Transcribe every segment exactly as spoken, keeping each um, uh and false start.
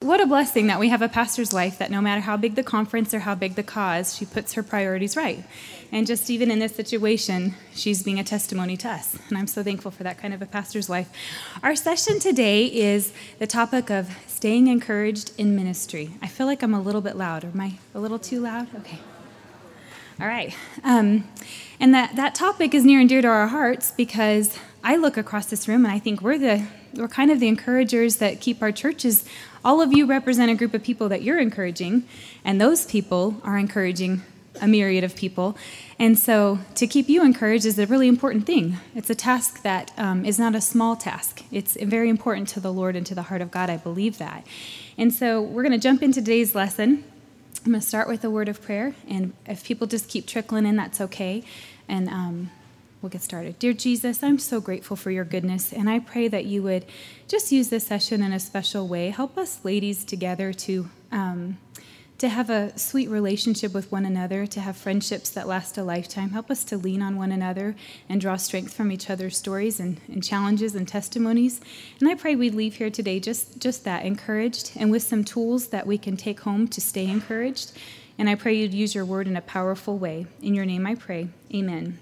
what a blessing that we have a pastor's wife that no matter how big the conference or how big the cause, she puts her priorities right. And just even in this situation, she's being a testimony to us. And I'm so thankful for that kind of a pastor's wife. Our session today is the topic of staying encouraged in ministry. I feel like I'm a little bit loud. Am I a little too loud? Okay. All right. Um, and that, that topic is near and dear to our hearts because I look across this room and I think we're the we're kind of the encouragers that keep our churches. All of you represent a group of people that you're encouraging, and those people are encouraging a myriad of people. And so to keep you encouraged is a really important thing. It's a task that um, is not a small task. It's very important to the Lord and to the heart of God. I believe that. And so we're going to jump into today's lesson. I'm going to start with a word of prayer, and if people just keep trickling in, that's okay. And um, we'll get started. Dear Jesus, I'm so grateful for your goodness, and I pray that you would just use this session in a special way. Help us ladies together to um, to have a sweet relationship with one another, to have friendships that last a lifetime. Help us to lean on one another and draw strength from each other's stories and, and challenges and testimonies. And I pray we leave here today just, just that, encouraged, and with some tools that we can take home to stay encouraged. And I pray you'd use your word in a powerful way. In your name I pray, amen.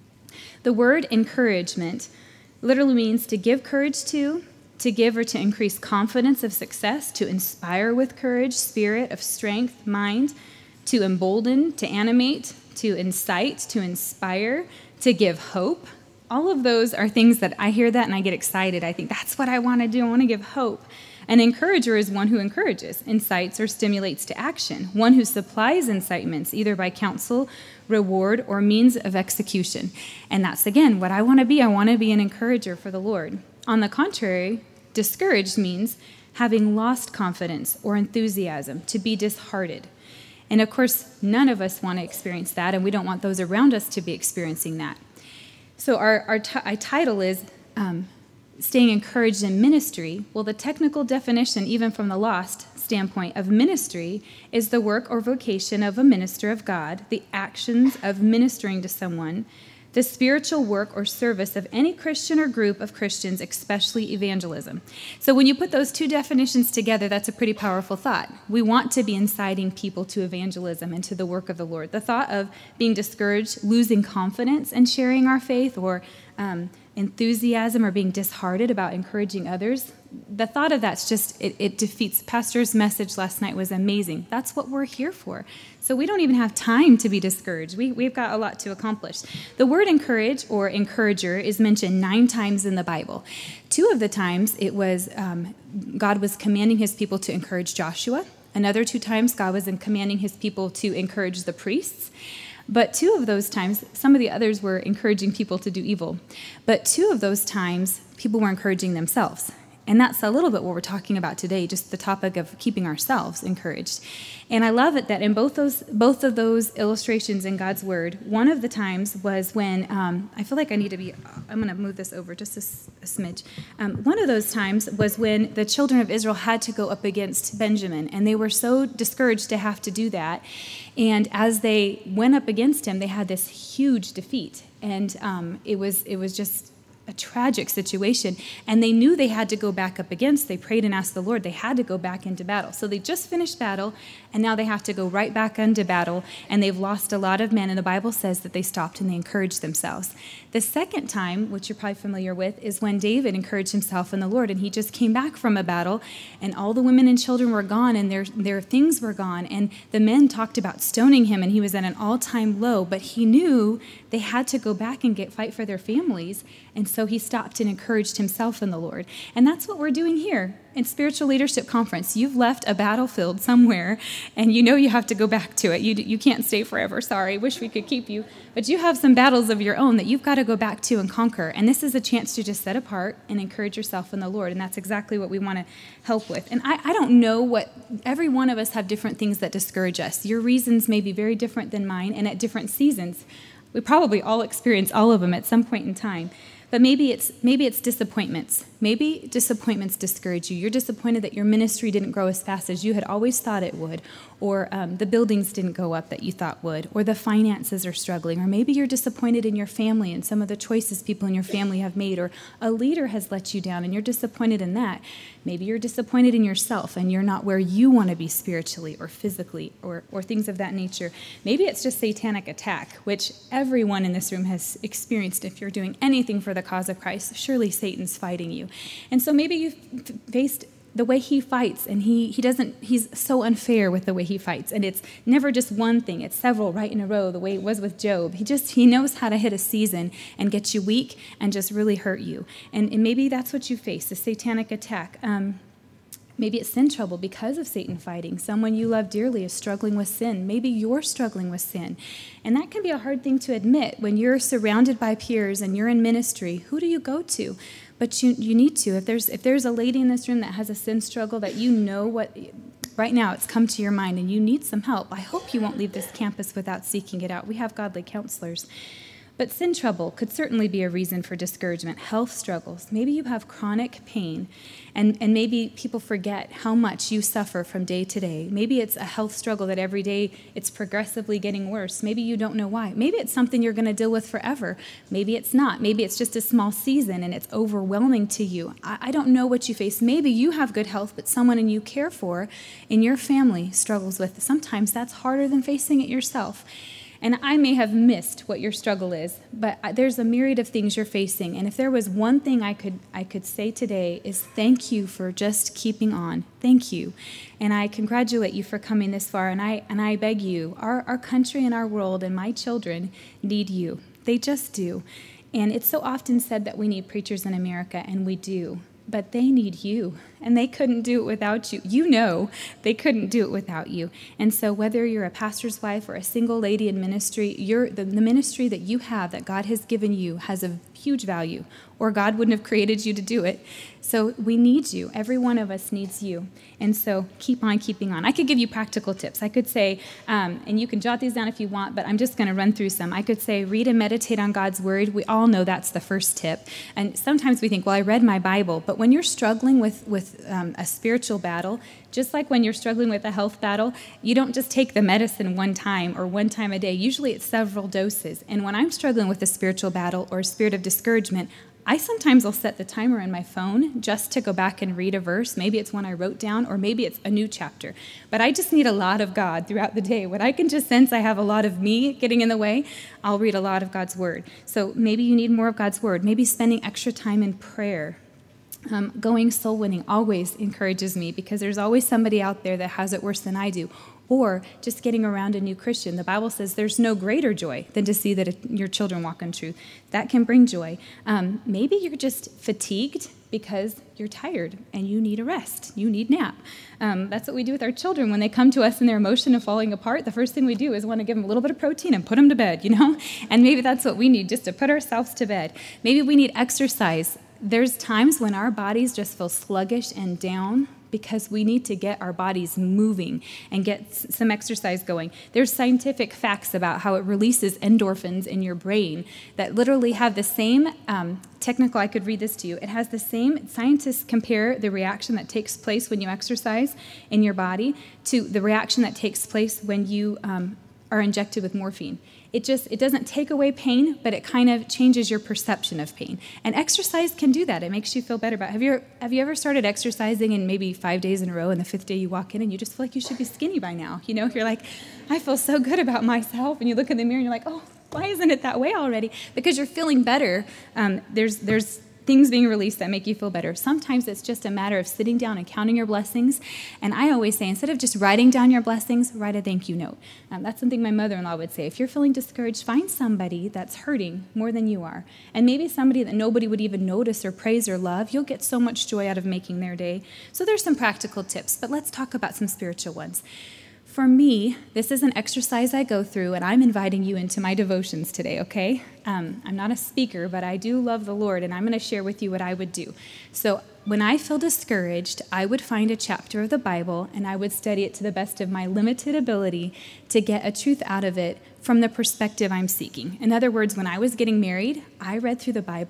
The word encouragement literally means to give courage to, to give or to increase confidence of success, to inspire with courage, spirit of strength, mind, to embolden, to animate, to incite, to inspire, to give hope. All of those are things that I hear that and I get excited. I think that's what I want to do. I want to give hope. An encourager is one who encourages, incites, or stimulates to action, one who supplies incitements, either by counsel, reward, or means of execution. And that's, again, what I want to be. I want to be an encourager for the Lord. On the contrary, discouraged means having lost confidence or enthusiasm, to be disheartened. And of course, none of us want to experience that, and we don't want those around us to be experiencing that. So our, our, t- our title is um, Staying Encouraged in Ministry. Well, the technical definition, even from the lost standpoint of ministry, is the work or vocation of a minister of God, the actions of ministering to someone, the spiritual work or service of any Christian or group of Christians, especially evangelism. So when you put those two definitions together, that's a pretty powerful thought. We want to be inciting people to evangelism and to the work of the Lord. The thought of being discouraged, losing confidence in sharing our faith, or um, enthusiasm or being disheartened about encouraging others, the thought of that's just, it, it defeats. Pastor's message last night was amazing. That's what we're here for. So we don't even have time to be discouraged. We, we've got a lot to accomplish. The word encourage or encourager is mentioned nine times in the Bible. Two of the times it was um, God was commanding his people to encourage Joshua. Another two times God was commanding his people to encourage the priests. But two of those times, some of the others were encouraging people to do evil. But two of those times, people were encouraging themselves. And that's a little bit what we're talking about today, just the topic of keeping ourselves encouraged. And I love it that in both those both of those illustrations in God's Word, one of the times was when, um, I feel like I need to be, I'm going to move this over just a, a smidge. Um, one of those times was when the children of Israel had to go up against Benjamin, and they were so discouraged to have to do that. And as they went up against him, they had this huge defeat. And um, it was it was just a tragic situation, and they knew they had to go back up against. They prayed and asked the Lord. They had to go back into battle. So they just finished battle, and now they have to go right back into battle, and they've lost a lot of men, and the Bible says that they stopped and they encouraged themselves. The second time, which you're probably familiar with, is when David encouraged himself in the Lord, and he just came back from a battle, and all the women and children were gone, and their, their things were gone, and the men talked about stoning him, and he was at an all-time low, but he knew they had to go back and get fight for their families, and so he stopped and encouraged himself in the Lord. And that's what we're doing here in Spiritual Leadership Conference. You've left a battlefield somewhere, and you know you have to go back to it. You you can't stay forever. Sorry, wish we could keep you. But you have some battles of your own that you've got to go back to and conquer. And this is a chance to just set apart and encourage yourself in the Lord. And that's exactly what we want to help with. And I, I don't know what, every one of us have different things that discourage us. Your reasons may be very different than mine, and at different seasons. We probably all experience all of them at some point in time. But maybe it's maybe it's disappointments. Maybe disappointments discourage you. You're disappointed that your ministry didn't grow as fast as you had always thought it would, or um, the buildings didn't go up that you thought would, or the finances are struggling, or maybe you're disappointed in your family and some of the choices people in your family have made, or a leader has let you down and you're disappointed in that. Maybe you're disappointed in yourself and you're not where you want to be spiritually or physically or, or things of that nature. Maybe it's just satanic attack, which everyone in this room has experienced. If you're doing anything for the cause of Christ, surely Satan's fighting you. And so maybe you've faced the way he fights, and he, he doesn't, he's so unfair with the way he fights. And it's never just one thing, it's several right in a row, the way it was with Job. He just, he knows how to hit a season and get you weak and just really hurt you. And, and maybe that's what you face, a satanic attack. Um, Maybe it's sin trouble because of Satan fighting. Someone you love dearly is struggling with sin. Maybe you're struggling with sin. And that can be a hard thing to admit. When you're surrounded by peers and you're in ministry, who do you go to? But you you need to. If there's if there's a lady in this room that has a sin struggle that you know what, right now it's come to your mind and you need some help, I hope you won't leave this campus without seeking it out. We have godly counselors. But sin trouble could certainly be a reason for discouragement. Health struggles. Maybe you have chronic pain, and, and maybe people forget how much you suffer from day to day. Maybe it's a health struggle that every day it's progressively getting worse. Maybe you don't know why. Maybe it's something you're going to deal with forever. Maybe it's not. Maybe it's just a small season and it's overwhelming to you. I, I don't know what you face. Maybe you have good health, but someone in you care for in your family struggles with it. Sometimes that's harder than facing it yourself. And I may have missed what your struggle is, but there's a myriad of things you're facing. And if there was one thing I could I could say today is thank you for just keeping on. Thank you. And I congratulate you for coming this far. And I and I beg you, our, our country and our world and my children need you. They just do. And it's so often said that we need preachers in America, and we do. But they need you, and they couldn't do it without you. You know they couldn't do it without you. And so whether you're a pastor's wife or a single lady in ministry, you're, the, the ministry that you have, that God has given you, has a huge value, or God wouldn't have created you to do it. So we need you. Every one of us needs you. And so keep on keeping on. I could give you practical tips. I could say, um, and you can jot these down if you want, but I'm just going to run through some. I could say, read and meditate on God's word. We all know that's the first tip. And sometimes we think, well, I read my Bible. But when you're struggling with, with um, a spiritual battle, just like when you're struggling with a health battle, you don't just take the medicine one time or one time a day. Usually it's several doses. And when I'm struggling with a spiritual battle or a spirit of discouragement, I sometimes will set the timer on my phone just to go back and read a verse. Maybe it's one I wrote down, or maybe it's a new chapter. But I just need a lot of God throughout the day. When I can just sense I have a lot of me getting in the way, I'll read a lot of God's word. So maybe you need more of God's word. Maybe spending extra time in prayer. Um, going soul winning always encourages me, because there's always somebody out there that has it worse than I do. Or just getting around a new Christian. The Bible says there's no greater joy than to see that it, your children walk in truth. That can bring joy. Um, maybe you're just fatigued because you're tired and you need a rest. You need nap. Um, that's what we do with our children. When they come to us in their emotion of falling apart, the first thing we do is want to give them a little bit of protein and put them to bed, you know? And maybe that's what we need, just to put ourselves to bed. Maybe we need exercise. There's times when our bodies just feel sluggish and down, because we need to get our bodies moving and get some exercise going. There's scientific facts about how it releases endorphins in your brain that literally have the same, um, technical, I could read this to you, it has the same, scientists compare the reaction that takes place when you exercise in your body to the reaction that takes place when you um, are injected with morphine. It just, it doesn't take away pain, but it kind of changes your perception of pain. And exercise can do that. It makes you feel better about it. Have you, have you ever started exercising and maybe five days in a row, and the fifth day you walk in and you just feel like you should be skinny by now? You know, you're like, I feel so good about myself. And you look in the mirror and you're like, oh, why isn't it that way already? Because you're feeling better. Um, there's, there's things being released that make you feel better. Sometimes it's just a matter of sitting down and counting your blessings. And I always say, instead of just writing down your blessings, write a thank you note. Um, that's something my mother-in-law would say. If you're feeling discouraged, find somebody that's hurting more than you are. And maybe somebody that nobody would even notice or praise or love. You'll get so much joy out of making their day. So there's some practical tips, but let's talk about some spiritual ones. For me, this is an exercise I go through, and I'm inviting you into my devotions today, okay? Um, I'm not a speaker, but I do love the Lord, and I'm going to share with you what I would do. So when I feel discouraged, I would find a chapter of the Bible, and I would study it to the best of my limited ability to get a truth out of it from the perspective I'm seeking. In other words, when I was getting married, I read through the Bible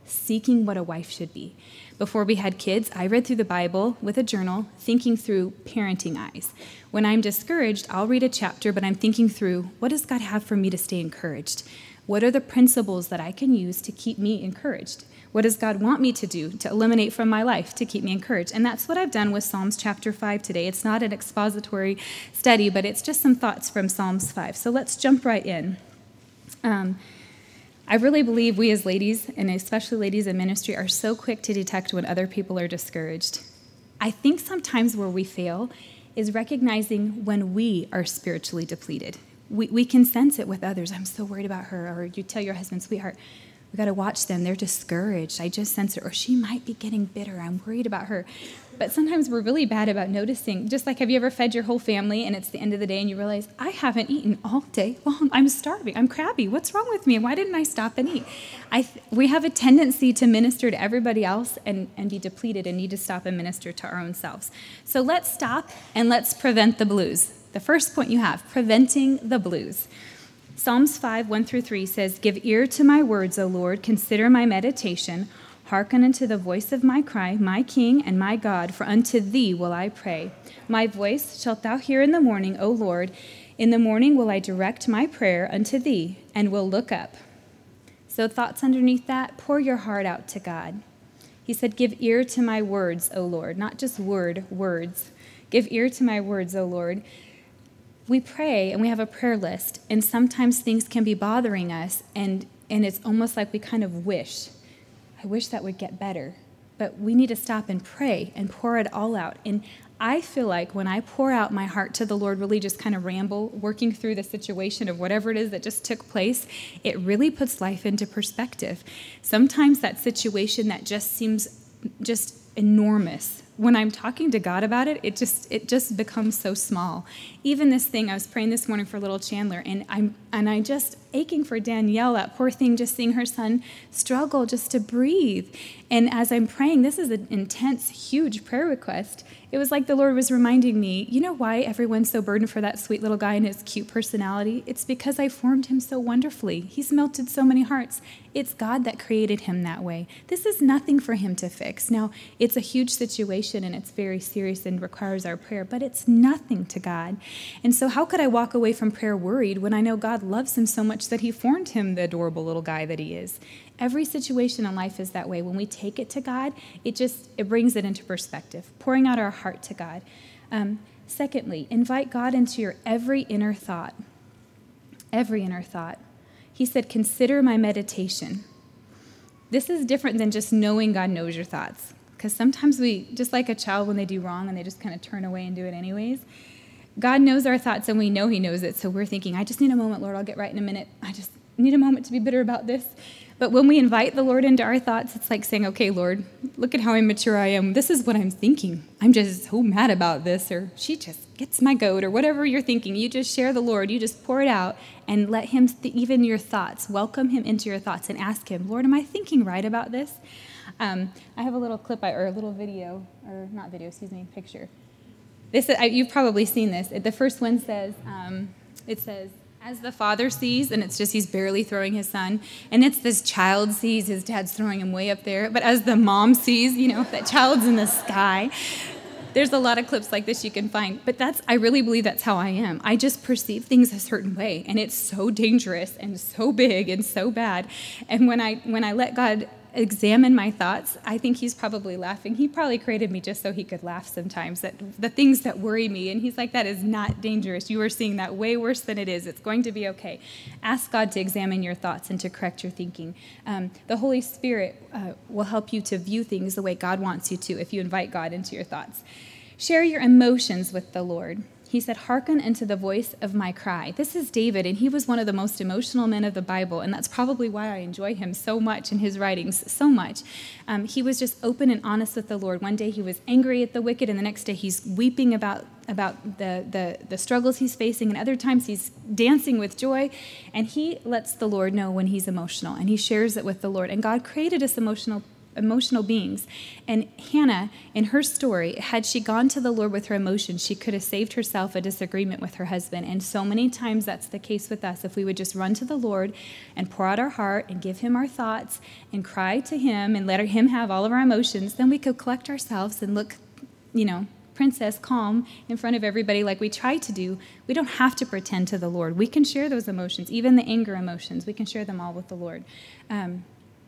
seeking what a wife should be. Before we had kids, I read through the Bible with a journal, thinking through parenting eyes. When I'm discouraged, I'll read a chapter, but I'm thinking through, what does God have for me to stay encouraged? What are the principles that I can use to keep me encouraged? What does God want me to do to eliminate from my life to keep me encouraged? And that's what I've done with Psalms chapter five today. It's not an expository study, but it's just some thoughts from Psalms five. So let's jump right in. Um, I really believe we as ladies, and especially ladies in ministry, are so quick to detect when other people are discouraged. I think sometimes where we fail is recognizing when we are spiritually depleted. We we can sense it with others. I'm so worried about her. Or you tell your husband, sweetheart, we got to watch them. They're discouraged. I just sense it. Or she might be getting bitter. I'm worried about her. But sometimes we're really bad about noticing. Just like, have you ever fed your whole family and it's the end of the day and you realize, I haven't eaten all day long. I'm starving. I'm crabby. What's wrong with me? Why didn't I stop and eat? I th- we have a tendency to minister to everybody else and, and be depleted and need to stop and minister to our own selves. So let's stop and let's prevent the blues. The first point you have, preventing the blues. Psalms five, one through three says, give ear to my words, O Lord. Consider my meditation. Hearken unto the voice of my cry, my King and my God, for unto thee will I pray. My voice shalt thou hear in the morning, O Lord. In the morning will I direct my prayer unto thee, and will look up. So thoughts underneath that, pour your heart out to God. He said, give ear to my words, O Lord. Not just word, words. Give ear to my words, O Lord. We pray, and we have a prayer list, and sometimes things can be bothering us, and, and it's almost like we kind of wish. I wish that would get better. But we need to stop and pray and pour it all out. And I feel like when I pour out my heart to the Lord, really just kind of ramble, working through the situation of whatever it is that just took place, it really puts life into perspective. Sometimes that situation that just seems just enormous, when I'm talking to God about it, it just it just becomes so small. Even this thing, I was praying this morning for little Chandler, and I'm and I just aching for Danielle, that poor thing, just seeing her son struggle just to breathe. And as I'm praying, this is an intense, huge prayer request. It was like the Lord was reminding me, you know why everyone's so burdened for that sweet little guy and his cute personality? It's because I formed him so wonderfully. He's melted so many hearts. It's God that created him that way. This is nothing for him to fix. Now, it's a huge situation and it's very serious and requires our prayer, but it's nothing to God. And so how could I walk away from prayer worried when I know God loves him so much that he formed him the adorable little guy that he is? Every situation in life is that way. When we take it to God, it just it brings it into perspective, pouring out our heart to God. Um, secondly, invite God into your every inner thought. Every inner thought. He said, consider my meditation. This is different than just knowing God knows your thoughts. Because sometimes we, just like a child when they do wrong and they just kind of turn away and do it anyways, God knows our thoughts and we know he knows it. So we're thinking, I just need a moment, Lord, I'll get right in a minute. I just need a moment to be bitter about this. But when we invite the Lord into our thoughts, it's like saying, okay, Lord, look at how immature I am. This is what I'm thinking. I'm just so mad about this, or she just gets my goat, or whatever you're thinking. You just share the Lord. You just pour it out and let him, th- even your thoughts, welcome him into your thoughts and ask him, Lord, am I thinking right about this? Um, I have a little clip, or a little video, or not video, excuse me, picture. This I, you've probably seen this. The first one says, um, it says, as the father sees, and it's just he's barely throwing his son, and it's this child sees his dad's throwing him way up there, but as the mom sees, you know, that child's in the sky. There's a lot of clips like this you can find, but that's I really believe that's how I am. I just perceive things a certain way, and it's so dangerous and so big and so bad. And when I when I let God examine my thoughts, I think he's probably laughing. He probably created me just so he could laugh sometimes at the things that worry me. And he's like, that is not dangerous. You are seeing that way worse than it is. It's going to be okay. Ask God to examine your thoughts and to correct your thinking. Um, the Holy Spirit uh, will help you to view things the way God wants you to if you invite God into your thoughts. Share your emotions with the Lord. He said, hearken unto the voice of my cry. This is David, and he was one of the most emotional men of the Bible, and that's probably why I enjoy him so much in his writings, so much. Um, he was just open and honest with the Lord. One day he was angry at the wicked, and the next day he's weeping about, about the, the, the struggles he's facing, and other times he's dancing with joy, and he lets the Lord know when he's emotional, and he shares it with the Lord. And God created us emotional emotional beings. And Hannah, in her story, had she gone to the Lord with her emotions, she could have saved herself a disagreement with her husband. And so many times that's the case with us. If we would just run to the Lord and pour out our heart and give him our thoughts and cry to him and let him have all of our emotions, then we could collect ourselves and look, you know, princess calm in front of everybody like we try to do. We don't have to pretend to the Lord. We can share those emotions, even the anger emotions. We can share them all with the Lord. Um,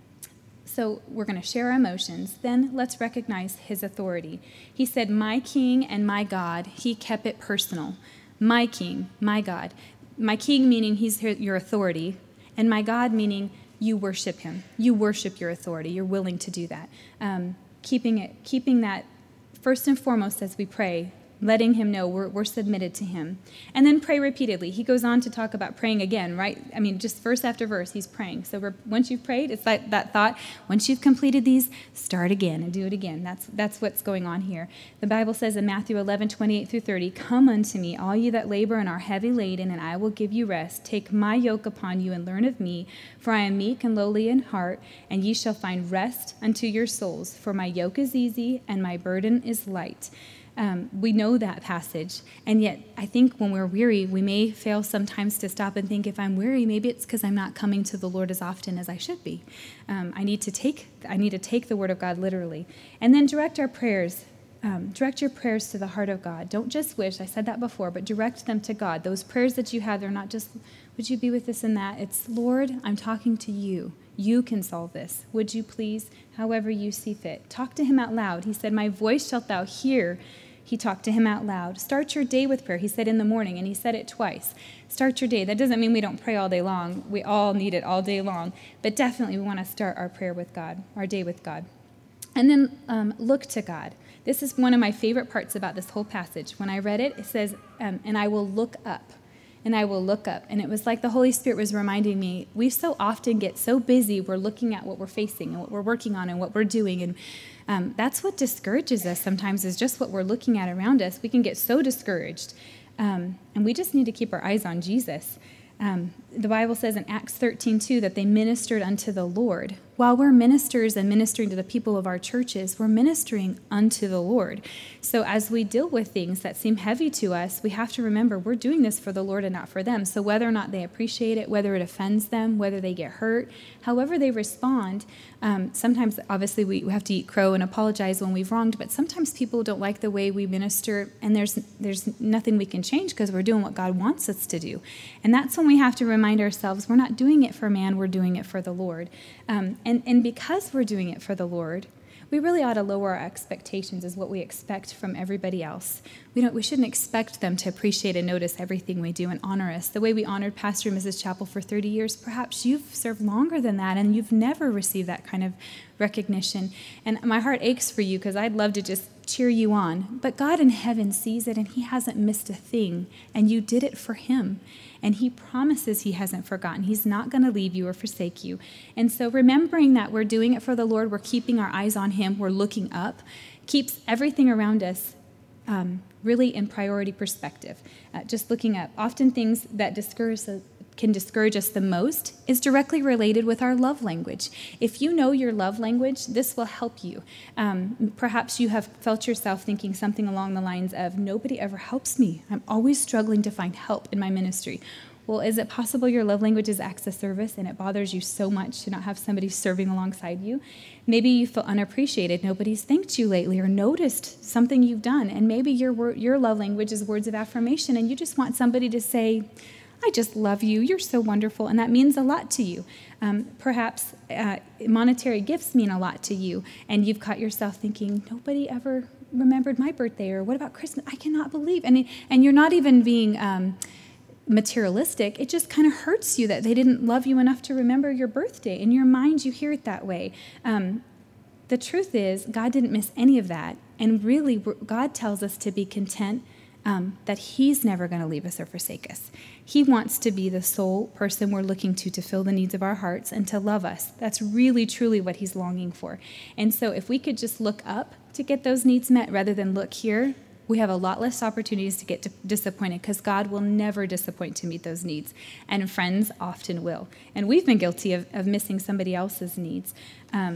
so we're going to share our emotions. Then let's recognize his authority. He said, my king and my God. He kept it personal. My king, my God. My king meaning he's your authority, and my God meaning you worship him. You worship your authority. You're willing to do that. Um, keeping it, keeping that first and foremost as we pray, letting him know we're, we're submitted to him. And then pray repeatedly. He goes on to talk about praying again, right? I mean, just verse after verse, he's praying. So we're, once you've prayed, it's like that thought, once you've completed these, start again and do it again. That's that's what's going on here. The Bible says in Matthew eleven, twenty-eight through thirty, come unto me, all you that labor and are heavy laden, and I will give you rest. Take my yoke upon you and learn of me, for I am meek and lowly in heart, and ye shall find rest unto your souls. For my yoke is easy and my burden is light. Um, we know that passage, and yet I think when we're weary, we may fail sometimes to stop and think, if I'm weary, maybe it's because I'm not coming to the Lord as often as I should be. Um, I need to take I need to take the Word of God literally, and then direct our prayers. Um, direct your prayers to the heart of God. Don't just wish. I said that before, but direct them to God. Those prayers that you have, they're not just, would you be with this and that? It's, Lord, I'm talking to you. You can solve this. Would you please, however you see fit? Talk to him out loud. He said, my voice shalt thou hear. He talked to him out loud. Start your day with prayer. He said in the morning, and he said it twice. Start your day. That doesn't mean we don't pray all day long. We all need it all day long. But definitely we want to start our prayer with God, our day with God. And then um, look to God. This is one of my favorite parts about this whole passage. When I read it, it says, um, and I will look up. And I will look up. And it was like the Holy Spirit was reminding me, we so often get so busy, we're looking at what we're facing and what we're working on and what we're doing. And um, that's what discourages us sometimes, is just what we're looking at around us. We can get so discouraged. Um, and we just need to keep our eyes on Jesus. Um, the Bible says in Acts thirteen two that they ministered unto the Lord. While we're ministers and ministering to the people of our churches, we're ministering unto the Lord. So as we deal with things that seem heavy to us, we have to remember we're doing this for the Lord and not for them. So whether or not they appreciate it, whether it offends them, whether they get hurt, however they respond, um, sometimes obviously we have to eat crow and apologize when we've wronged, but sometimes people don't like the way we minister, and there's there's nothing we can change because we're doing what God wants us to do. And that's when we have to remind ourselves we're not doing it for man, we're doing it for the Lord. Um, and, and because we're doing it for the Lord, we really ought to lower our expectations as what we expect from everybody else. We don't. We shouldn't expect them to appreciate and notice everything we do and honor us. The way we honored Pastor and Missus Chappell for thirty years, perhaps you've served longer than that and you've never received that kind of recognition. And my heart aches for you because I'd love to just cheer you on. But God in heaven sees it, and he hasn't missed a thing. And you did it for him. And he promises he hasn't forgotten. He's not going to leave you or forsake you. And so remembering that we're doing it for the Lord, we're keeping our eyes on him, we're looking up, keeps everything around us um, really in priority perspective. Uh, just looking up. Often things that discourage us, can discourage us the most is directly related with our love language. If you know your love language, this will help you. Um, perhaps you have felt yourself thinking something along the lines of, nobody ever helps me. I'm always struggling to find help in my ministry. Well, is it possible your love language is acts of service and it bothers you so much to not have somebody serving alongside you? Maybe you feel unappreciated. Nobody's thanked you lately or noticed something you've done. And maybe your your love language is words of affirmation, and you just want somebody to say, I just love you. You're so wonderful. And that means a lot to you. Um, perhaps uh, monetary gifts mean a lot to you. And you've caught yourself thinking, nobody ever remembered my birthday, or what about Christmas? I cannot believe. And, and you're not even being um, materialistic. It just kind of hurts you that they didn't love you enough to remember your birthday. In your mind, you hear it that way. Um, the truth is, God didn't miss any of that. And really, God tells us to be content Um, that he's never going to leave us or forsake us. He wants to be the sole person we're looking to to fill the needs of our hearts and to love us. That's really, truly what he's longing for. And so if we could just look up to get those needs met rather than look here, we have a lot less opportunities to get disappointed, because God will never disappoint to meet those needs. And friends often will. And we've been guilty of, of missing somebody else's needs. Um,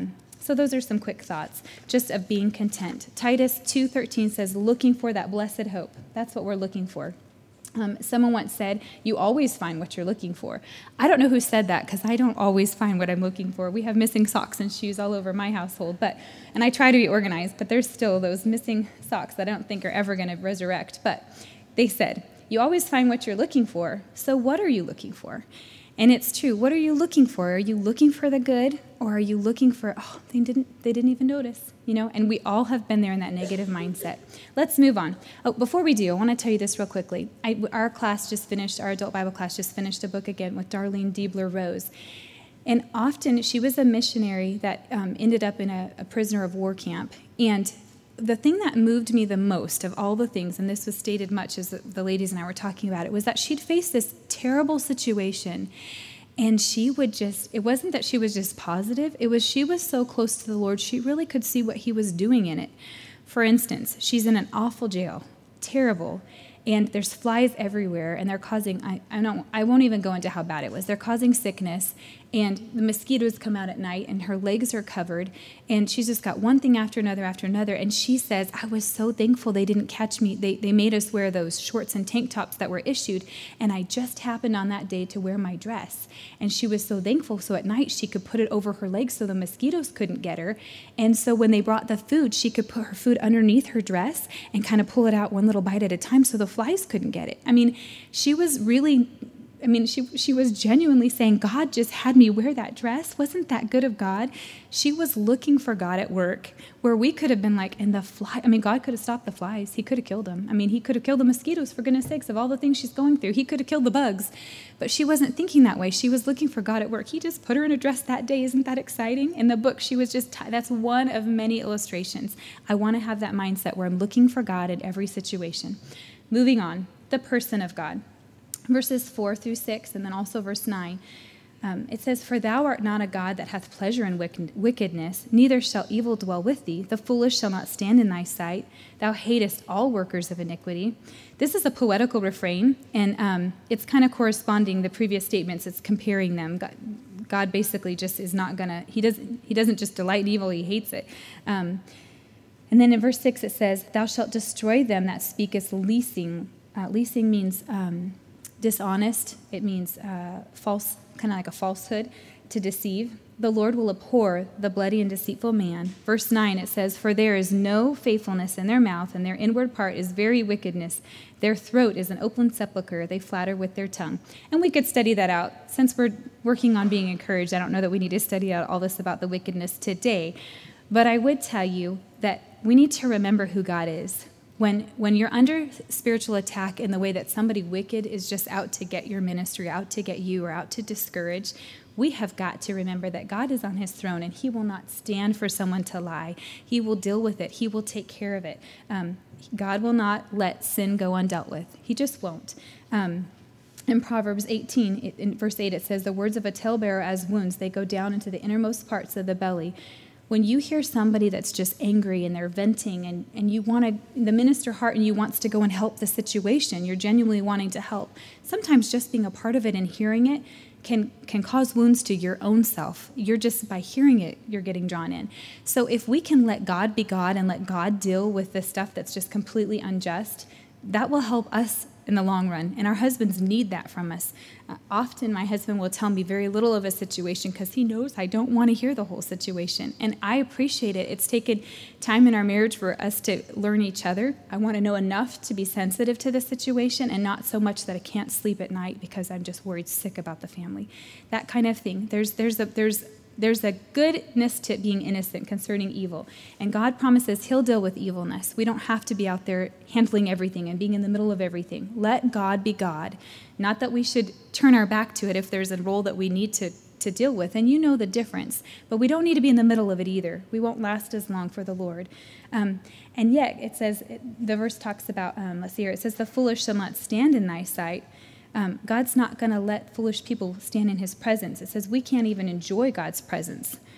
So those are some quick thoughts, just of being content. Titus two thirteen says, looking for that blessed hope. That's what we're looking for. Um, someone once said, you always find what you're looking for. I don't know who said that, because I don't always find what I'm looking for. We have missing socks and shoes all over my household, but and I try to be organized, but there's still those missing socks that I don't think are ever going to resurrect. But they said, you always find what you're looking for, so what are you looking for? And it's true. What are you looking for? Are you looking for the good, or are you looking for, oh, they didn't they didn't even notice, you know? And we all have been there in that negative mindset. Let's move on. Oh, before we do, I want to tell you this real quickly. I, our class just finished, our adult Bible class just finished a book again with Darlene Diebler-Rose. And often she was a missionary that um, ended up in a, a prisoner of war camp. And the thing that moved me the most of all the things, and this was stated much as the, the ladies and I were talking about it, was that she'd faced this terrible situation, and she would just, it wasn't that she was just positive, it was she was so close to the Lord, she really could see what he was doing in it. For instance, she's in an awful jail, terrible, and there's flies everywhere, and they're causing, I, I, don't, I won't even go into how bad it was, they're causing sickness, and the mosquitoes come out at night, and her legs are covered, and she's just got one thing after another after another, and she says, I was so thankful they didn't catch me. They they made us wear those shorts and tank tops that were issued, and I just happened on that day to wear my dress. And she was so thankful, so at night she could put it over her legs so the mosquitoes couldn't get her, and so when they brought the food, she could put her food underneath her dress and kind of pull it out one little bite at a time so the flies couldn't get it. I mean, she was really... I mean, she she was genuinely saying, God just had me wear that dress. Wasn't that good of God? She was looking for God at work, where we could have been like, and the fly, I mean, God could have stopped the flies. He could have killed them. I mean, he could have killed the mosquitoes, for goodness sakes, of all the things she's going through. He could have killed the bugs. But she wasn't thinking that way. She was looking for God at work. He just put her in a dress that day. Isn't that exciting? In the book, she was just, t- that's one of many illustrations. I want to have that mindset where I'm looking for God in every situation. Moving on, the person of God. Verses four through six, and then also verse nine. Um, it says, For thou art not a God that hath pleasure in wicked- wickedness, neither shall evil dwell with thee. The foolish shall not stand in thy sight. Thou hatest all workers of iniquity. This is a poetical refrain, and um, it's kind of corresponding the previous statements. It's comparing them. God, God basically just is not going to, he doesn't, he doesn't just delight in evil, he hates it. Um, and then in verse six it says, Thou shalt destroy them that speakest leasing. Uh, leasing means... Um, dishonest. It means uh, false, kind of like a falsehood, to deceive. The Lord will abhor the bloody and deceitful man. Verse nine, it says, For there is no faithfulness in their mouth, and their inward part is very wickedness. Their throat is an open sepulchre. They flatter with their tongue. And we could study that out. Since we're working on being encouraged, I don't know that we need to study out all this about the wickedness today. But I would tell you that we need to remember who God is. When when you're under spiritual attack in the way that somebody wicked is just out to get your ministry, out to get you, or out to discourage, we have got to remember that God is on his throne, and he will not stand for someone to lie. He will deal with it. He will take care of it. Um, God will not let sin go undealt with. He just won't. Um, in Proverbs eighteen, it, in verse eight, it says, The words of a talebearer as wounds, they go down into the innermost parts of the belly. When you hear somebody that's just angry and they're venting, and, and you want to, the minister heart in you wants to go and help the situation, you're genuinely wanting to help, sometimes just being a part of it and hearing it can can cause wounds to your own self. You're just, by hearing it, you're getting drawn in. So if we can let God be God and let God deal with the stuff that's just completely unjust, that will help us in the long run, and our husbands need that from us. Uh, often my husband will tell me very little of a situation because he knows I don't want to hear the whole situation, and I appreciate it. It's taken time in our marriage for us to learn each other. I want to know enough to be sensitive to the situation, and not so much that I can't sleep at night because I'm just worried sick about the family. That kind of thing. There's there's a there's There's a goodness to being innocent concerning evil. And God promises he'll deal with evilness. We don't have to be out there handling everything and being in the middle of everything. Let God be God. Not that we should turn our back to it if there's a role that we need to, to deal with. And you know the difference. But we don't need to be in the middle of it either. We won't last as long for the Lord. Um, and yet, it says, the verse talks about, um, let's see here, it says, The foolish shall not stand in thy sight. Um, God's not going to let foolish people stand in his presence. It says we can't even enjoy God's presence.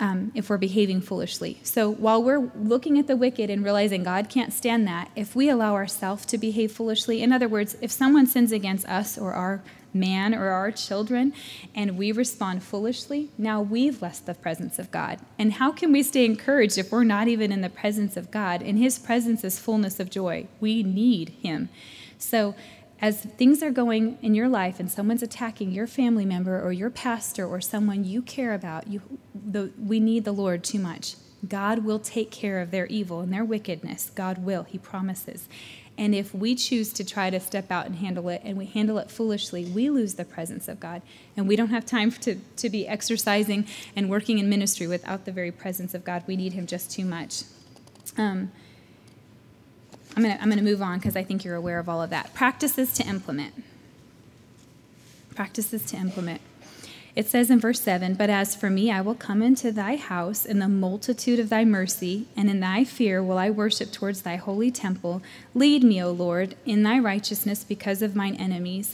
um, if we're behaving foolishly. So while we're looking at the wicked and realizing God can't stand that, if we allow ourselves to behave foolishly, in other words, if someone sins against us or our man or our children, and we respond foolishly, now we've left the presence of God. And how can we stay encouraged if we're not even in the presence of God? And his presence is fullness of joy. We need him. So as things are going in your life and someone's attacking your family member or your pastor or someone you care about, you, the, we need the Lord too much. God will take care of their evil and their wickedness. God will. He promises. And if we choose to try to step out and handle it, and we handle it foolishly, we lose the presence of God. And we don't have time to, to be exercising and working in ministry without the very presence of God. We need him just too much. Um, I'm going to I'm going to move on because I think you're aware of all of that. Practices to implement. Practices to implement. It says in verse seven, "But as for me, I will come into thy house in the multitude of thy mercy, and in thy fear will I worship towards thy holy temple. Lead me, O Lord, in thy righteousness because of mine enemies."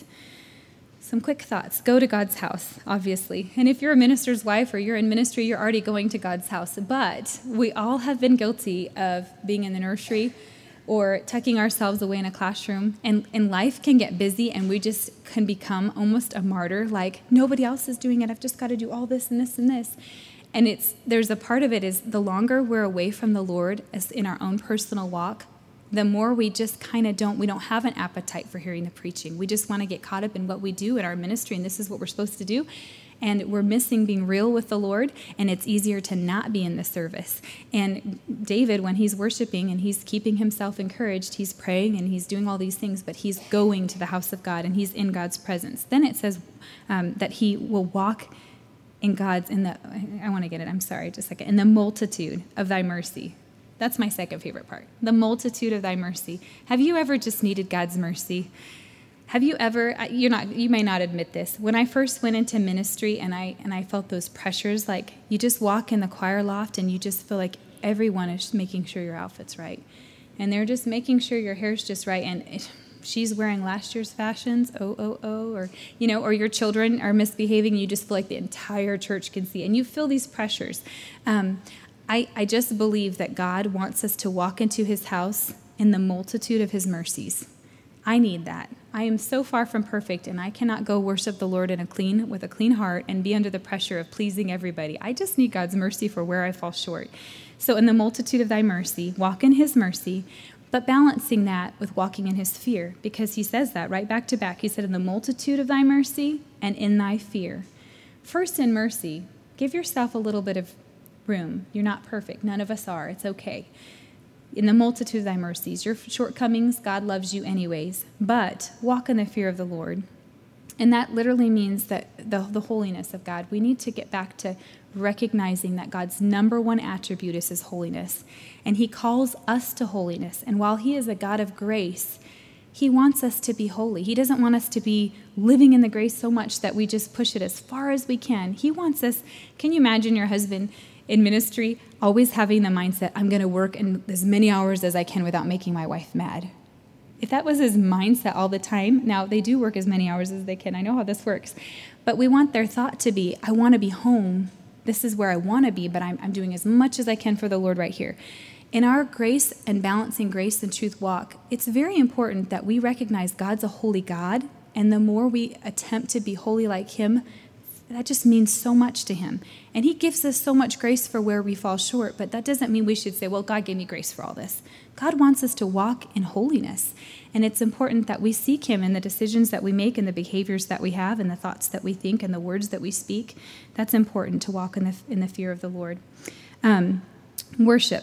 Some quick thoughts. Go to God's house, obviously. And if you're a minister's wife or you're in ministry, you're already going to God's house. But we all have been guilty of being in the nursery or tucking ourselves away in a classroom, and, and life can get busy, and we just can become almost a martyr, like, nobody else is doing it, I've just got to do all this and this and this. And it's there's a part of it is the longer we're away from the Lord as in our own personal walk, the more we just kind of don't, we don't have an appetite for hearing the preaching. We just want to get caught up in what we do in our ministry, and this is what we're supposed to do. And we're missing being real with the Lord, and it's easier to not be in the service. And David, when he's worshiping and he's keeping himself encouraged, he's praying and he's doing all these things, but he's going to the house of God and he's in God's presence. Then it says um, that he will walk in God's, in the, I want to get it, I'm sorry, just a second, in the multitude of thy mercy. That's my second favorite part, the multitude of thy mercy. Have you ever just needed God's mercy? Have you ever, you're not, you may not admit this, when I first went into ministry and I and I felt those pressures, like you just walk in the choir loft and you just feel like everyone is making sure your outfit's right. And they're just making sure your hair's just right. And it, she's wearing last year's fashions, oh, oh, oh, or, you know, or your children are misbehaving and you just feel like the entire church can see. And you feel these pressures. Um, I, I just believe that God wants us to walk into his house in the multitude of his mercies. I need that. I am so far from perfect, and I cannot go worship the Lord in a clean, with a clean heart and be under the pressure of pleasing everybody. I just need God's mercy for where I fall short. So in the multitude of thy mercy, walk in his mercy, but balancing that with walking in his fear, because he says that right back to back. He said, in the multitude of thy mercy and in thy fear. First, in mercy, give yourself a little bit of room. You're not perfect. None of us are. It's okay. In the multitude of thy mercies, your shortcomings, God loves you anyways, but walk in the fear of the Lord. And that literally means that the, the holiness of God, we need to get back to recognizing that God's number one attribute is his holiness. And he calls us to holiness. And while he is a God of grace, he wants us to be holy. He doesn't want us to be living in the grace so much that we just push it as far as we can. He wants us, can you imagine your husband in ministry always having the mindset, I'm going to work in as many hours as I can without making my wife mad? If that was his mindset all the time, now they do work as many hours as they can. I know how this works. But we want their thought to be, I want to be home. This is where I want to be, but I'm, I'm doing as much as I can for the Lord right here. In our grace and balancing grace and truth walk, it's very important that we recognize God's a holy God, and the more we attempt to be holy like him, that just means so much to him. And he gives us so much grace for where we fall short, but that doesn't mean we should say, well, God gave me grace for all this. God wants us to walk in holiness. And it's important that we seek him in the decisions that we make and the behaviors that we have and the thoughts that we think and the words that we speak. That's important to walk in the, in the fear of the Lord. Um, worship.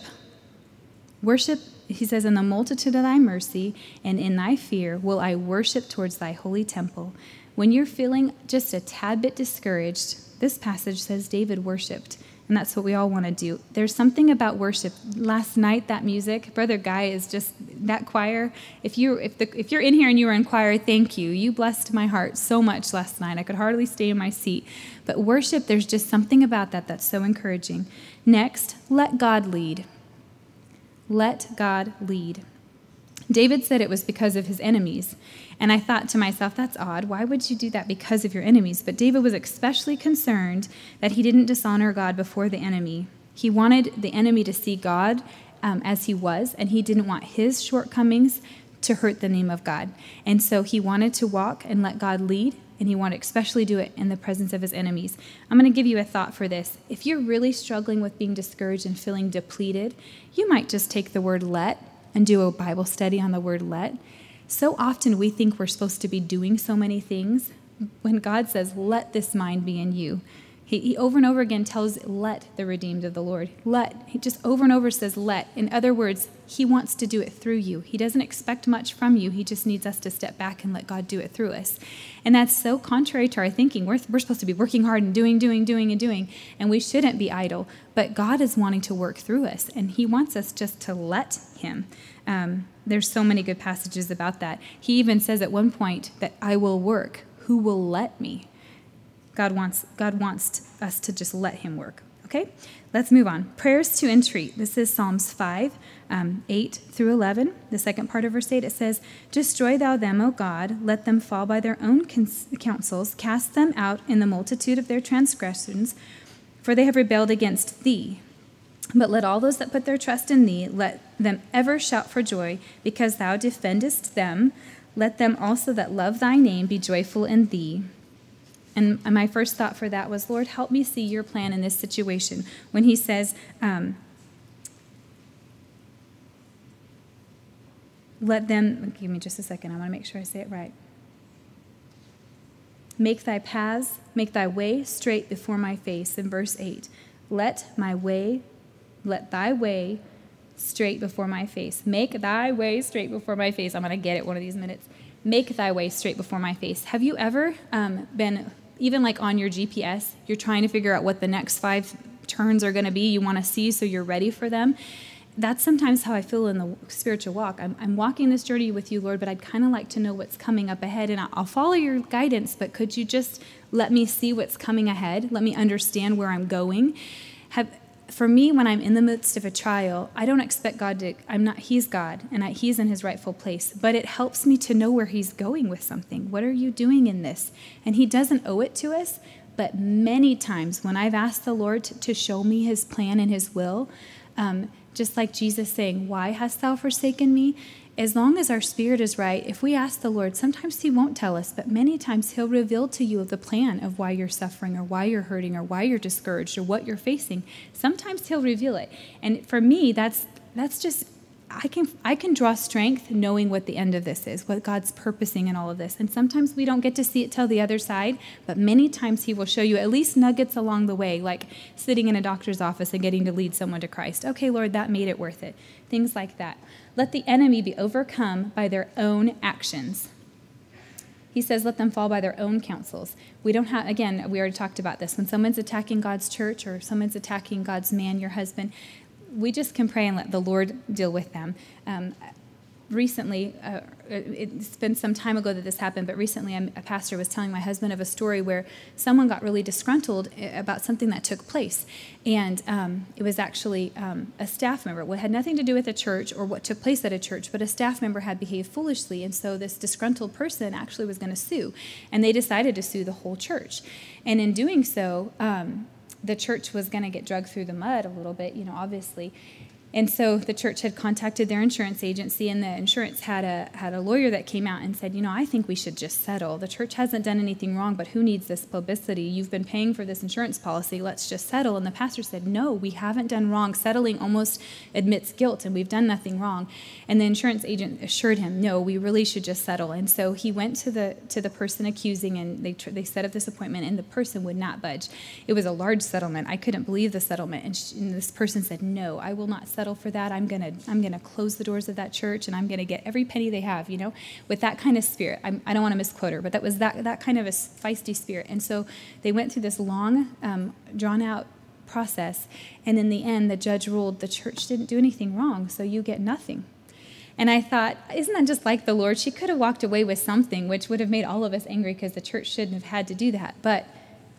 Worship, he says, in the multitude of thy mercy and in thy fear will I worship towards thy holy temple. When you're feeling just a tad bit discouraged, this passage says David worshiped, and that's what we all want to do. There's something about worship. Last night, that music, Brother Guy is just, that choir, if, you, if, the, if you're in here and you were in choir, thank you. You blessed my heart so much last night. I could hardly stay in my seat. But worship, there's just something about that that's so encouraging. Next, let God lead. Let God lead. David said it was because of his enemies. And I thought to myself, that's odd. Why would you do that because of your enemies? But David was especially concerned that he didn't dishonor God before the enemy. He wanted the enemy to see God um, as he was, and he didn't want his shortcomings to hurt the name of God. And so he wanted to walk and let God lead, and he wanted to especially do it in the presence of his enemies. I'm going to give you a thought for this. If you're really struggling with being discouraged and feeling depleted, you might just take the word let and do a Bible study on the word let. So often we think we're supposed to be doing so many things when God says, let this mind be in you. He, he over and over again tells, let the redeemed of the Lord. Let. He just over and over says, let. In other words, he wants to do it through you. He doesn't expect much from you. He just needs us to step back and let God do it through us. And that's so contrary to our thinking. We're, we're supposed to be working hard and doing, doing, doing, and doing, and we shouldn't be idle. But God is wanting to work through us, and he wants us just to let him. Um, there's so many good passages about that. He even says at one point that I will work. Who will let me? God wants God wants us to just let him work. Okay, let's move on. Prayers to entreat. This is Psalms five, um, eight through eleven. The second part of verse eight, it says, destroy thou them, O God, let them fall by their own cons- counsels, cast them out in the multitude of their transgressions, for they have rebelled against thee. But let all those that put their trust in thee, let them ever shout for joy, because thou defendest them. Let them also that love thy name be joyful in thee. And my first thought for that was, Lord, help me see your plan in this situation. When he says, um, let them, give me just a second, I want to make sure I say it right. Make thy paths, make thy way straight before my face, in verse eight. Let my way, let thy way straight before my face. Make thy way straight before my face. I'm going to get it one of these minutes. Make thy way straight before my face. Have you ever um, been... Even like on your G P S, you're trying to figure out what the next five turns are going to be. You want to see so you're ready for them. That's sometimes how I feel in the spiritual walk. I'm, I'm walking this journey with you, Lord, but I'd kind of like to know what's coming up ahead. And I'll follow your guidance, but could you just let me see what's coming ahead? Let me understand where I'm going. Have For me, when I'm in the midst of a trial, I don't expect God to, I'm not, he's God, and I, he's in his rightful place, but it helps me to know where he's going with something. What are you doing in this? And he doesn't owe it to us, but many times when I've asked the Lord to, to show me his plan and his will, um, just like Jesus saying, why hast thou forsaken me? As long as our spirit is right, if we ask the Lord, sometimes he won't tell us, but many times he'll reveal to you the plan of why you're suffering or why you're hurting or why you're discouraged or what you're facing. Sometimes he'll reveal it. And for me, that's that's just, I can I can draw strength knowing what the end of this is, what God's purposing in all of this. And sometimes we don't get to see it till the other side, but many times he will show you at least nuggets along the way, like sitting in a doctor's office and getting to lead someone to Christ. Okay, Lord, that made it worth it. Things like that. Let the enemy be overcome by their own actions. He says, let them fall by their own counsels. We don't have, again, we already talked about this. When someone's attacking God's church or someone's attacking God's man, your husband, we just can pray and let the Lord deal with them. Um, recently, uh, it's been some time ago that this happened, but recently a pastor was telling my husband of a story where someone got really disgruntled about something that took place. And um, it was actually um, a staff member. It had nothing to do with a church or what took place at a church, but a staff member had behaved foolishly. And so this disgruntled person actually was going to sue. And they decided to sue the whole church. And in doing so, um, the church was going to get dragged through the mud a little bit, you know, obviously. And so the church had contacted their insurance agency, and the insurance had a had a lawyer that came out and said, you know, I think we should just settle. The church hasn't done anything wrong, but who needs this publicity? You've been paying for this insurance policy. Let's just settle. And the pastor said, no, we haven't done wrong. Settling almost admits guilt, and we've done nothing wrong. And the insurance agent assured him, no, we really should just settle. And so he went to the to the person accusing, and they they set up this appointment, and the person would not budge. It was a large settlement. I couldn't believe the settlement. And, she, and this person said, no, I will not settle for that. I'm gonna I'm gonna close the doors of that church, and I'm gonna get every penny they have, you know, with that kind of spirit. I'm, I don't want to misquote her, but that was that that kind of a feisty spirit. And so they went through this long, um, drawn out process, and in the end, the judge ruled the church didn't do anything wrong, so you get nothing. And I thought, isn't that just like the Lord? She could have walked away with something, which would have made all of us angry because the church shouldn't have had to do that, but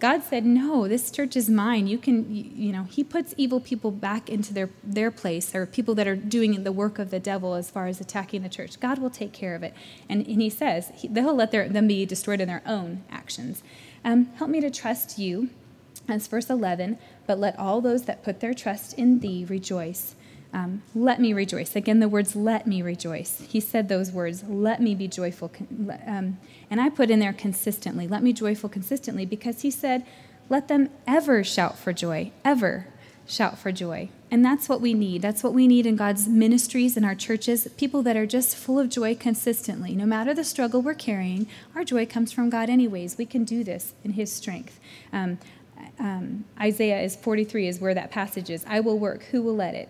God said, no, this church is mine. You can, you, you know, he puts evil people back into their, their place, or people that are doing the work of the devil as far as attacking the church. God will take care of it. And, and he says he, they'll let their, them be destroyed in their own actions. Um, help me to trust you. That's verse eleven. But let all those that put their trust in thee rejoice. Um, let me rejoice. Again, the words, let me rejoice. He said those words, let me be joyful. Um, and I put in there consistently, let me joyful consistently, because he said, let them ever shout for joy, ever shout for joy. And that's what we need. That's what we need in God's ministries, in our churches, people that are just full of joy consistently. No matter the struggle we're carrying, our joy comes from God anyways. We can do this in his strength. Um, um, Isaiah is forty-three is where that passage is. I will work. Who will let it?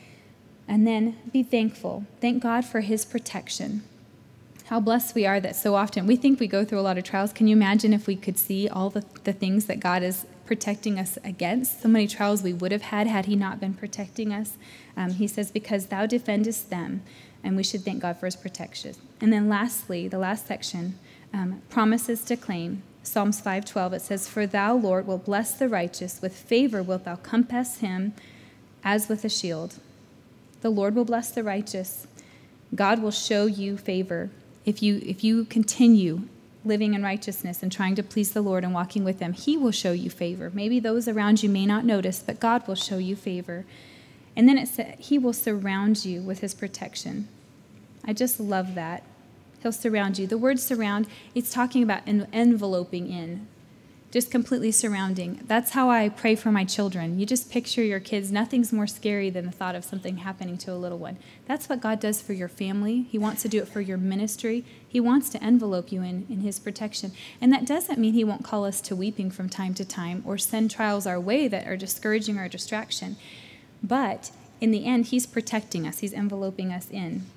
And then be thankful. Thank God for his protection. How blessed we are that so often we think we go through a lot of trials. Can you imagine if we could see all the, the things that God is protecting us against? So many trials we would have had had he not been protecting us. Um, he says, because thou defendest them. And we should thank God for his protection. And then lastly, the last section, um, promises to claim. Psalms five twelve, it says, for thou, Lord, will bless the righteous. With favor wilt thou compass him as with a shield. The Lord will bless the righteous. God will show you favor. If you if you continue living in righteousness and trying to please the Lord and walking with him, he will show you favor. Maybe those around you may not notice, but God will show you favor. And then it said, he will surround you with his protection. I just love that. He'll surround you. The word surround, it's talking about en- enveloping in. Just completely surrounding. That's how I pray for my children. You just picture your kids. Nothing's more scary than the thought of something happening to a little one. That's what God does for your family. He wants to do it for your ministry. He wants to envelope you in, in his protection. And that doesn't mean he won't call us to weeping from time to time or send trials our way that are discouraging or a distraction. But in the end, he's protecting us. He's enveloping us in.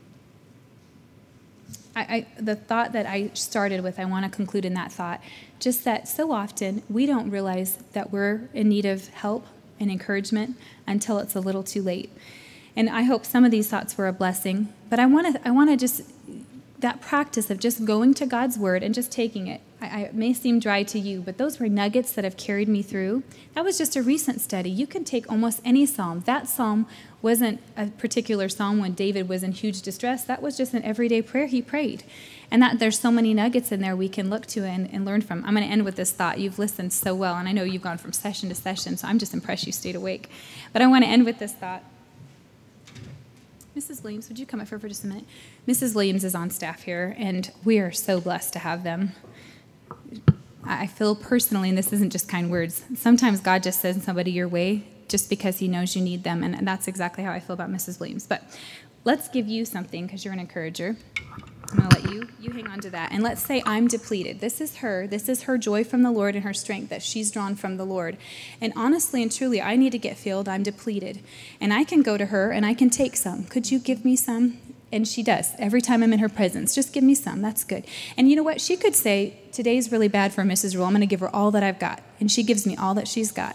I, I, the thought that I started with, I want to conclude in that thought, just that so often we don't realize that we're in need of help and encouragement until it's a little too late. And I hope some of these thoughts were a blessing, but I want to I want to just, that practice of just going to God's word and just taking it. I, I, it may seem dry to you, but those were nuggets that have carried me through. That was just a recent study. You can take almost any psalm. That psalm wasn't a particular psalm when David was in huge distress. That was just an everyday prayer he prayed. And that there's so many nuggets in there we can look to and, and learn from. I'm going to end with this thought. You've listened so well, and I know you've gone from session to session, so I'm just impressed you stayed awake. But I want to end with this thought. Missus Williams, would you come up here for just a minute? Missus Williams is on staff here, and we are so blessed to have them. I feel personally, and this isn't just kind words, sometimes God just sends somebody your way just because he knows you need them, and that's exactly how I feel about Missus Williams. But let's give you something, because you're an encourager. I'm going to let you, you hang on to that. And let's say I'm depleted. This is her. This is her joy from the Lord and her strength that she's drawn from the Lord. And honestly and truly, I need to get filled. I'm depleted. And I can go to her and I can take some. Could you give me some? And she does. Every time I'm in her presence, just give me some. That's good. And you know what? She could say, today's really bad for Missus Rule. I'm going to give her all that I've got. And she gives me all that she's got.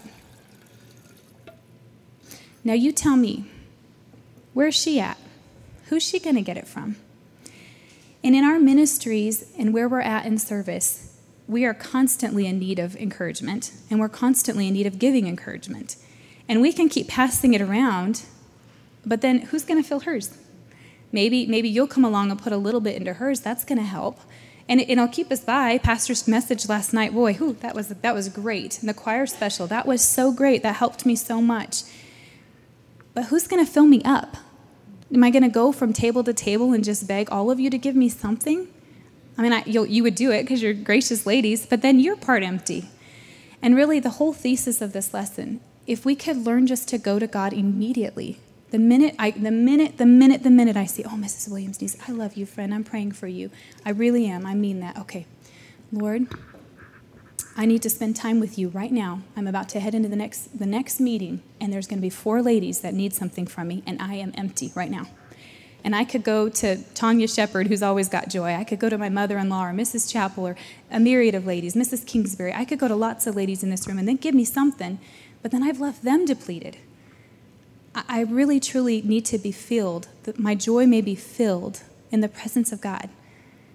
Now you tell me, where's she at? Who's she going to get it from? And in our ministries and where we're at in service, we are constantly in need of encouragement, and we're constantly in need of giving encouragement. And we can keep passing it around, but then who's going to fill hers? Maybe maybe you'll come along and put a little bit into hers. That's going to help. And it, it'll keep us by. Pastor's message last night, boy, whew, that was that was great. And the choir special, that was so great. That helped me so much. But who's going to fill me up? Am I going to go from table to table and just beg all of you to give me something? I mean, I, you'll, you would do it because you're gracious ladies, but then you're part empty. And really, the whole thesis of this lesson, if we could learn just to go to God immediately, the minute, I, the minute, the minute, the minute I see, oh, Missus Williams needs, I love you, friend. I'm praying for you. I really am. I mean that. Okay, Lord, I need to spend time with you right now. I'm about to head into the next the next meeting, and there's going to be four ladies that need something from me, and I am empty right now. And I could go to Tanya Shepard, who's always got joy. I could go to my mother-in-law or Missus Chappell or a myriad of ladies, Missus Kingsbury. I could go to lots of ladies in this room and then give me something, but then I've left them depleted. I, I really, truly need to be filled, that my joy may be filled in the presence of God.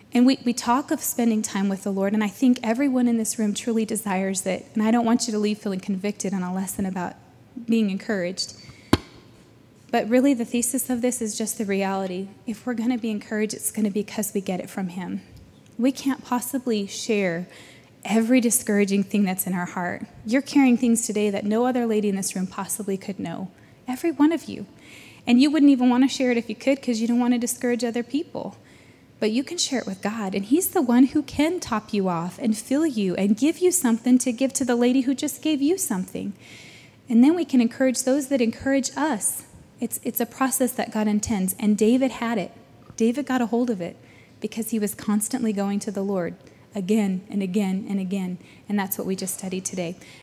And we, we talk of spending time with the Lord, and I think everyone in this room truly desires it. And I don't want you to leave feeling convicted on a lesson about being encouraged. But really, the thesis of this is just the reality. If we're going to be encouraged, it's going to be because we get it from him. We can't possibly share every discouraging thing that's in our heart. You're carrying things today that no other lady in this room possibly could know. Every one of you. And you wouldn't even want to share it if you could because you don't want to discourage other people. But you can share it with God, and he's the one who can top you off and fill you and give you something to give to the lady who just gave you something. And then we can encourage those that encourage us. It's, it's a process that God intends, and David had it. David got a hold of it because he was constantly going to the Lord again and again and again, and that's what we just studied today.